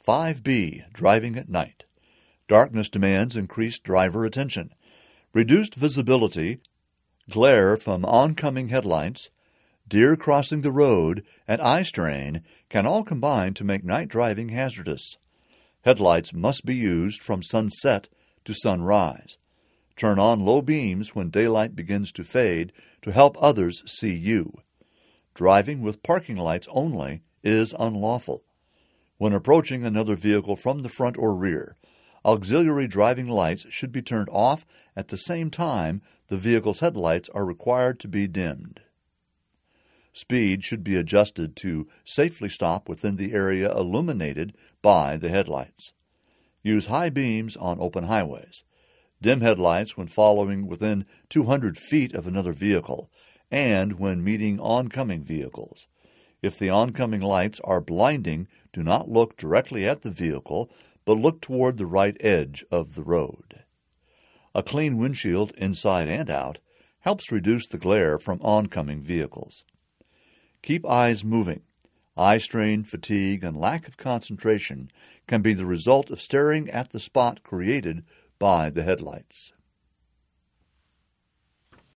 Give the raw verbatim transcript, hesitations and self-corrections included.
five B. Driving at night. Darkness demands increased driver attention. Reduced visibility, glare from oncoming headlights, deer crossing the road, and eye strain can all combine to make night driving hazardous. Headlights must be used from sunset to sunrise. Turn on low beams when daylight begins to fade to help others see you. Driving with parking lights only is unlawful. When approaching another vehicle from the front or rear, auxiliary driving lights should be turned off at the same time the vehicle's headlights are required to be dimmed. Speed should be adjusted to safely stop within the area illuminated by the headlights. Use high beams on open highways. Dim headlights when following within two hundred feet of another vehicle and when meeting oncoming vehicles. If the oncoming lights are blinding, do not look directly at the vehicle, but look toward the right edge of the road. A clean windshield, inside and out, helps reduce the glare from oncoming vehicles. Keep eyes moving. Eye strain, fatigue, and lack of concentration can be the result of staring at the spot created by the headlights.